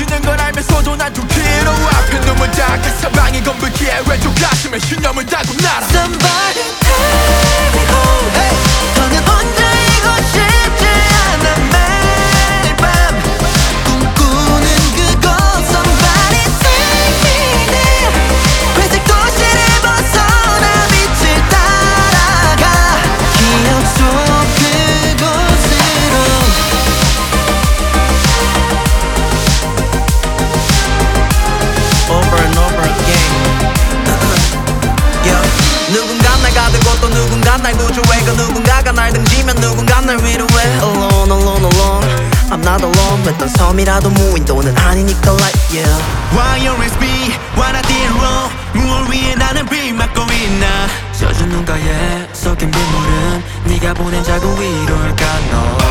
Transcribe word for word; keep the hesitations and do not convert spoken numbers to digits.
사라지는 걸 알면서도 난 두 킬로 앞에 눈물 닦아 사방이 검붉기에 왼쪽 가슴에 신념을 달고 날아 Somebody take me home hey. 더는 혼자이고 싶지 않아 매일 밤 꿈꾸는 그곳 Somebody take me there 회색 도시를 벗어나 빛을 따라가 기억 속 그곳으로 Over and over again yeah. 누군가 날 가두고 또 누군가 날 구조해 그 누군가가 날 등지면 누군가 날 위로해 Alone alone alone I'm not alone 어떤 섬이라도 무인도는 아니니까 like yeah Why you always be What I did wrong 무얼 위해 나는 비 맞고 있나 젖은 눈가에 섞인 빗물은 네가 보낸 자국 위로일까 너